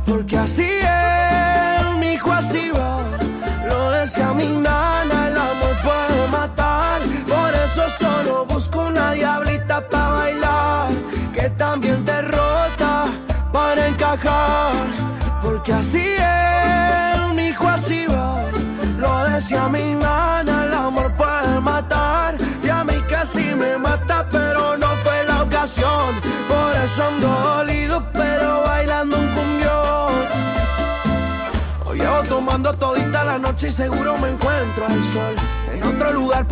porque así es, mijo, así va. Lo decía mi nana, el amor puede matar. Por eso solo busco una diablita pa' bailar, que también te rota para encajar, porque así es, mijo, así va. Lo decía mi nana, el amor puede matar. Y a mí casi me mata, pero no fue la ocasión. Por eso ando dolido, pero bailando un cumbión. Hoy llevo tomando todita la noche y seguro me encuentro al sol en otro lugar.